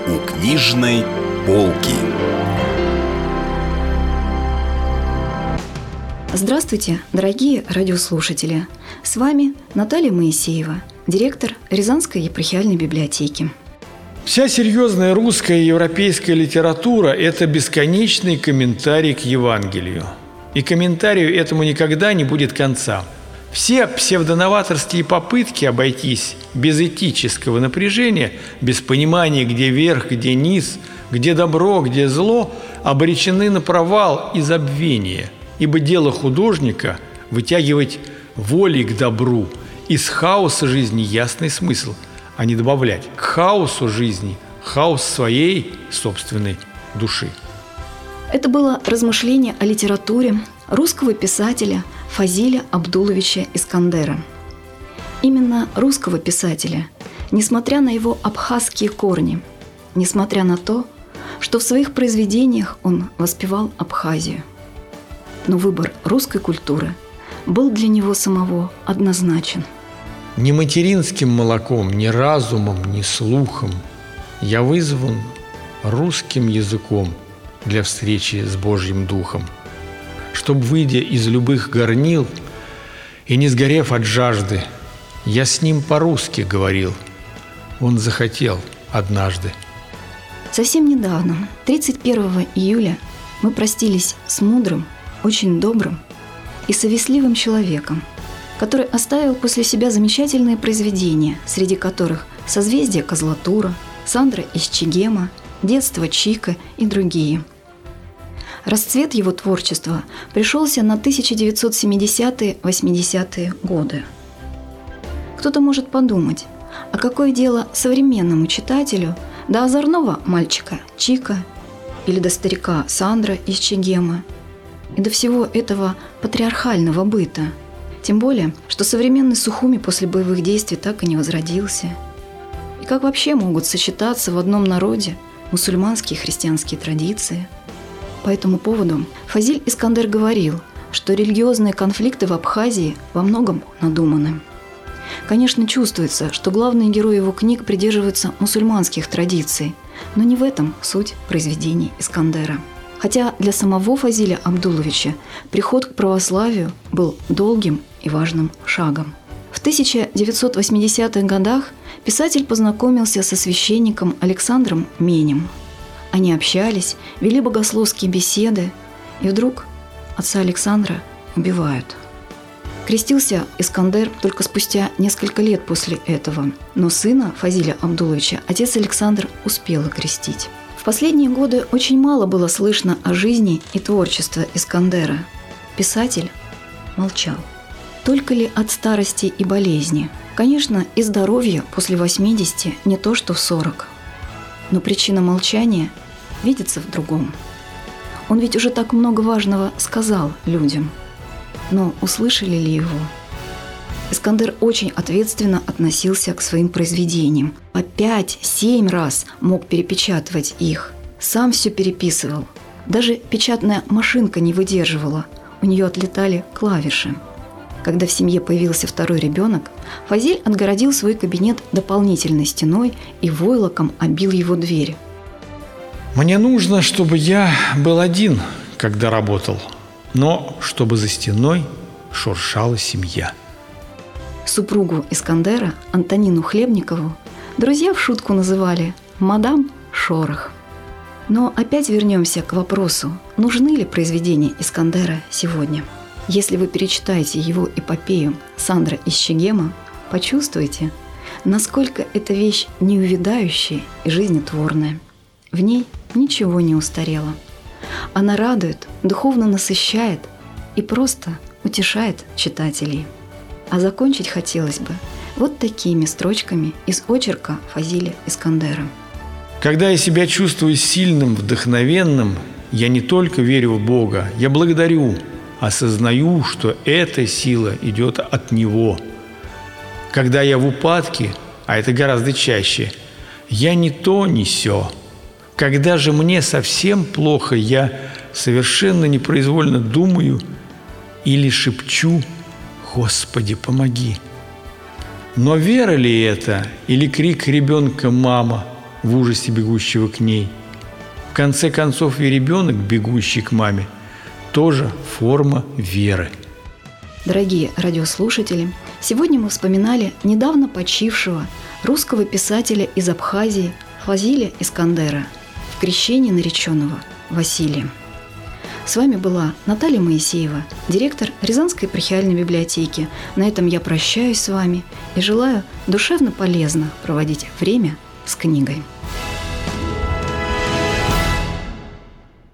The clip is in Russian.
У книжной полки. Здравствуйте, дорогие радиослушатели! С вами Наталья Моисеева, директор Рязанской епархиальной библиотеки. Вся серьезная русская и европейская литература – это бесконечный комментарий к Евангелию. И комментарию этому никогда не будет конца. Все псевдоноваторские попытки обойтись без этического напряжения, без понимания, где верх, где низ, где добро, где зло, обречены на провал и забвение. Ибо дело художника – вытягивать волей к добру, из хаоса жизни ясный смысл, а не добавлять к хаосу жизни хаос своей собственной души. Это было размышление о литературе русского писателя Фазиля Абдуловича Искандера. Именно русского писателя, несмотря на его абхазские корни, несмотря на то, что в своих произведениях он воспевал Абхазию. Но выбор русской культуры был для него самого однозначен. Ни материнским молоком, ни разумом, ни слухом я вызван русским языком для встречи с Божьим Духом, чтоб, выйдя из любых горнил и не сгорев от жажды, я с ним по-русски говорил. Он захотел однажды. Совсем недавно, 31 июля, мы простились с мудрым, очень добрым и совестливым человеком, который оставил после себя замечательные произведения, среди которых «Созвездие Козлатура», «Сандра из Чегема», «Детство Чика» и другие. Расцвет его творчества пришелся на 1970-80-е годы. Кто-то может подумать, а какое дело современному читателю до озорного мальчика Чика или до старика Сандра из Чегема и до всего этого патриархального быта? Тем более, что современный Сухуми после боевых действий так и не возродился. И как вообще могут сочетаться в одном народе мусульманские и христианские традиции? По этому поводу Фазиль Искандер говорил, что религиозные конфликты в Абхазии во многом надуманы. Конечно, чувствуется, что главные герои его книг придерживаются мусульманских традиций, но не в этом суть произведений Искандера. Хотя для самого Фазиля Абдуловича приход к православию был долгим и важным шагом. В 1980-х годах писатель познакомился со священником Александром Менем. Они общались, вели богословские беседы, и вдруг отца Александра убивают. Крестился Искандер только спустя несколько лет после этого, но сына Фазиля Абдуловича отец Александр успел окрестить. В последние годы очень мало было слышно о жизни и творчестве Искандера. Писатель молчал. Только ли от старости и болезни? Конечно, и здоровье после 80 не то, что в 40. Но причина молчания видится в другом. Он ведь уже так много важного сказал людям. Но услышали ли его? Искандер очень ответственно относился к своим произведениям. По 5-7 раз мог перепечатывать их. Сам все переписывал. Даже печатная машинка не выдерживала. У нее отлетали клавиши. Когда в семье появился второй ребенок, Фазиль отгородил свой кабинет дополнительной стеной и войлоком обил его дверь. Мне нужно, чтобы я был один, когда работал, но чтобы за стеной шуршала семья. Супругу Искандера, Антонину Хлебникову, друзья в шутку называли «мадам Шорох». Но опять вернемся к вопросу, нужны ли произведения Искандера сегодня. Если вы перечитаете его эпопею «Сандра из Чегема», почувствуете, насколько эта вещь неувядающая и жизнетворная. В ней ничего не устарело. Она радует, духовно насыщает и просто утешает читателей. А закончить хотелось бы вот такими строчками из очерка Фазиля Искандера. Когда я себя чувствую сильным, вдохновенным, я не только верю в Бога, я благодарю, осознаю, что эта сила идет от Него. Когда я в упадке, а это гораздо чаще, я ни то, ни сё. Когда же мне совсем плохо, я совершенно непроизвольно думаю или шепчу: «Господи, помоги!» Но вера ли это или крик ребенка «мама»? в ужасе бегущего к ней. В конце концов и ребенок, бегущий к маме, тоже форма веры. Дорогие радиослушатели, сегодня мы вспоминали недавно почившего русского писателя из Абхазии Фазиля Искандера, в крещении нареченного Василием. С вами была Наталья Моисеева, директор Рязанской епархиальной библиотеки. На этом я прощаюсь с вами и желаю душевно полезно проводить время с книгой.